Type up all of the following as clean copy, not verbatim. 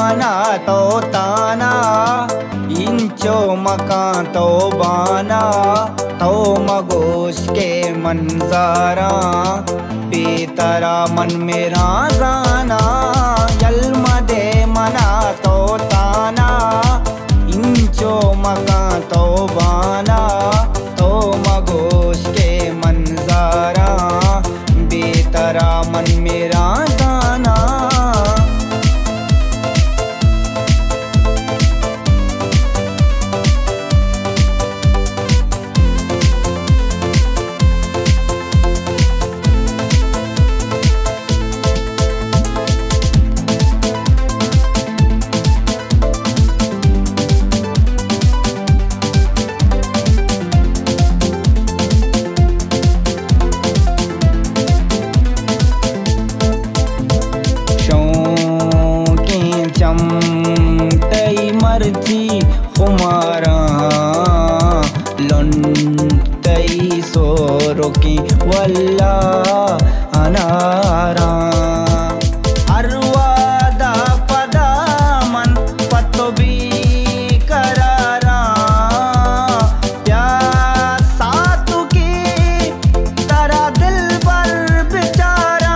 मना तो ताना इंचो मकान तो बाना तो मगोश के मंजारा बेतरा मन मेरा जाना यलमदे मना तो ताना इंचो मकान तो बाना तो मगोश के मंजारा बेतरा मन मेरा जाना। मर्जी खुमारा लुंटई सोरो की वल्ला अनारा अरवादा पदा मन पतो भी करारा प्यार सातु की तरह दिल पर बेचारा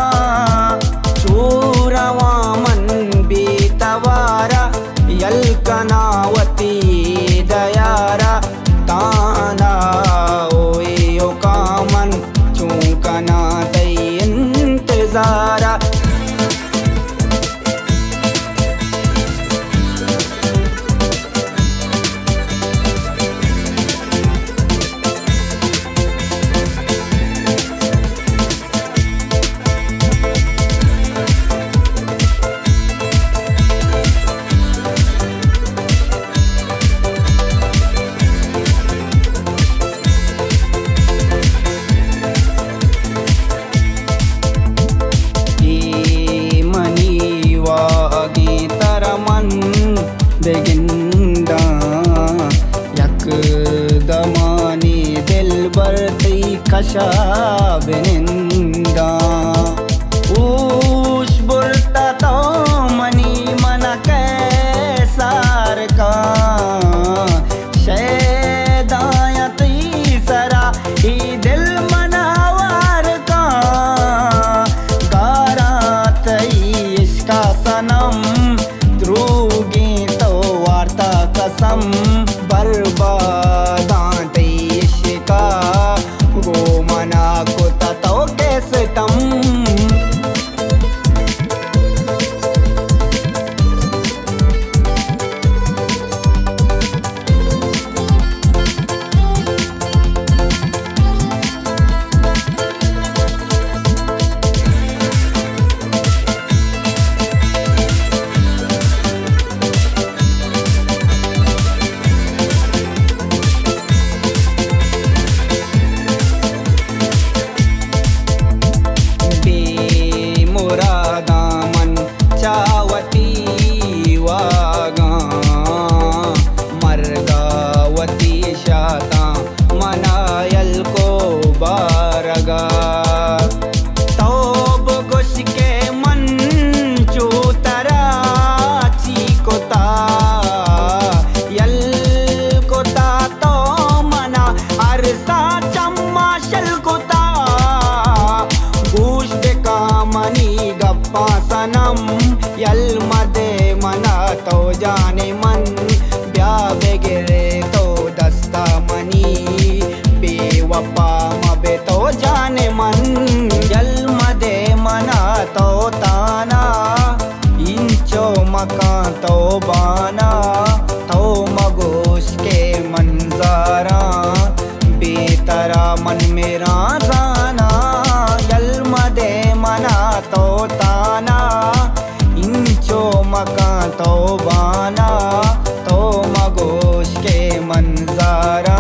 चूरवा मन बेतवारा यलकनावती दयारा ताना ओयो कामन चूकना दई इंतजारा। बेगिंदा यक दमानी दिल बरती कशा बिनिंदा ऊश बुरता तो मनी मन कैसार का शैदायती सरा ही दिल मनावार का गारात इसका सनम द्रूगी कसम बर्बादां इश्का गो मना को तो कैसे तम। चावती वागा मरगावती शाता मनायल को बारगा तोब गुश के मन चूतरा चीकोता यल कोता तो मना अरसा चम्मा शल कोता गूश का मनी गप्पा सनम यलमदे मना तो जाने मन ब्या बेगिरे तो दस्ता मनी बेवफा मबे तो जाने मन यलमदे मना तो ताना इंचो मका तो बाना तो मगोश के मंजारा बेतरा मन मेरा जाना यलमदे मना तो ताना इंचो मका तो बाना तो मगोश के मंजारा।